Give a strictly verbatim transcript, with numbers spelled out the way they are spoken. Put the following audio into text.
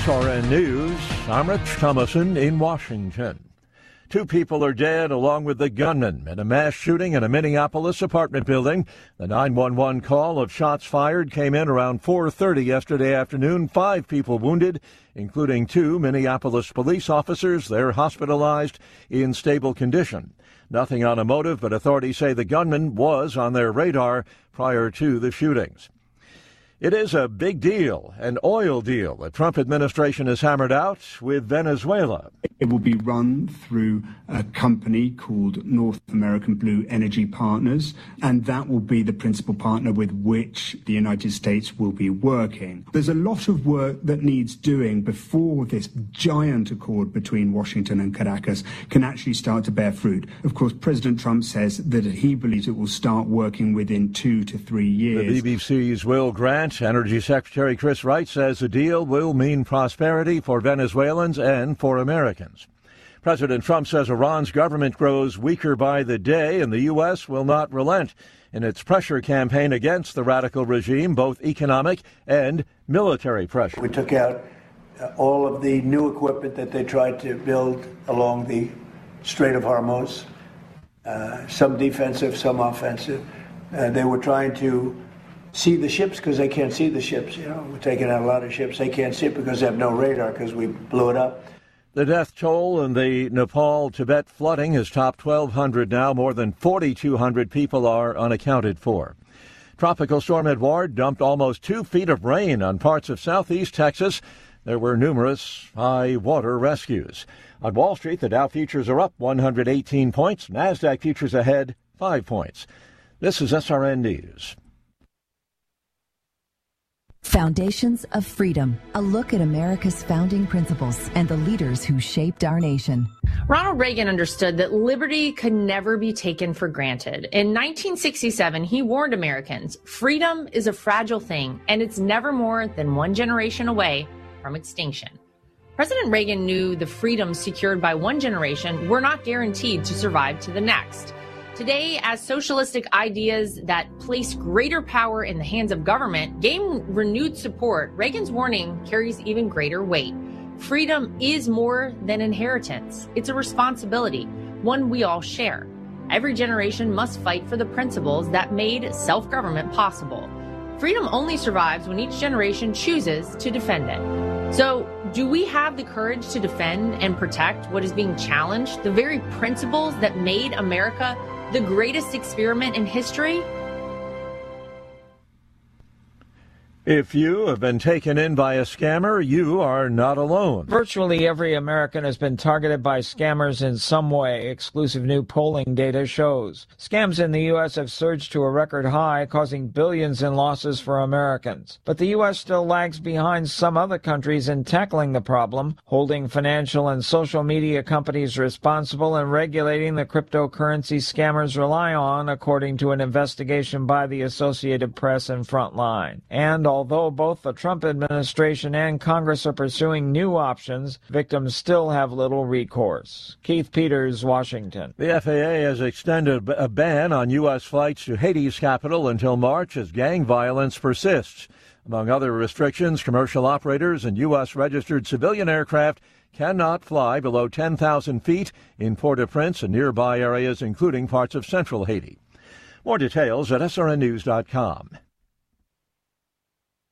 R N News, I'm Rich Thomason in Washington. Two people are dead along with the gunman in a mass shooting in a Minneapolis apartment building. The nine one one call of shots fired came in around four thirty yesterday afternoon. Five people wounded, including two Minneapolis police officers. They're hospitalized in stable condition. Nothing on a motive, but authorities say the gunman was on their radar prior to the shootings. It is a big deal, an oil deal the Trump administration has hammered out with Venezuela. It will be run through a company called North American Blue Energy Partners, and that will be the principal partner with which the United States will be working. There's a lot of work that needs doing before this giant accord between Washington and Caracas can actually start to bear fruit. Of course, President Trump says that he believes it will start working within two to three years. The B B C's Will Grant. Energy Secretary Chris Wright says the deal will mean prosperity for Venezuelans and for Americans. President Trump says Iran's government grows weaker by the day, and the U S will not relent in its pressure campaign against the radical regime, both economic and military pressure. We took out uh, all of the new equipment that they tried to build along the Strait of Hormuz, uh, some defensive, some offensive. Uh, they were trying to see the ships because they can't see the ships. You know, we're taking out a lot of ships. They can't see it because they have no radar because we blew it up. The death toll in the Nepal-Tibet flooding has topped twelve hundred now. More than forty-two hundred people are unaccounted for. Tropical storm Edouard dumped almost two feet of rain on parts of southeast Texas. There were numerous high water rescues. On Wall Street, the Dow futures are up one hundred eighteen points. NASDAQ futures ahead five points. This is S R N News. Foundations of Freedom, a look at America's founding principles and the leaders who shaped our nation. Ronald Reagan understood that liberty could never be taken for granted. In nineteen sixty-seven, he warned Americans, freedom is a fragile thing, and it's never more than one generation away from extinction. President Reagan knew the freedoms secured by one generation were not guaranteed to survive to the next. Today, as socialistic ideas that place greater power in the hands of government gain renewed support, Reagan's warning carries even greater weight. Freedom is more than inheritance. It's a responsibility, one we all share. Every generation must fight for the principles that made self-government possible. Freedom only survives when each generation chooses to defend it. So, do we have the courage to defend and protect what is being challenged, the very principles that made America the greatest experiment in history? If you have been taken in by a scammer, you are not alone. Virtually every American has been targeted by scammers in some way, exclusive new polling data shows. Scams in the U S have surged to a record high, causing billions in losses for Americans. But the U S still lags behind some other countries in tackling the problem, holding financial and social media companies responsible and regulating the cryptocurrency scammers rely on, according to an investigation by the Associated Press and Frontline. And although both the Trump administration and Congress are pursuing new options, victims still have little recourse. Keith Peters, Washington. The F A A has extended a ban on U S flights to Haiti's capital until March as gang violence persists. Among other restrictions, commercial operators and U S registered civilian aircraft cannot fly below ten thousand feet in Port-au-Prince and nearby areas, including parts of central Haiti. More details at S R N news dot com.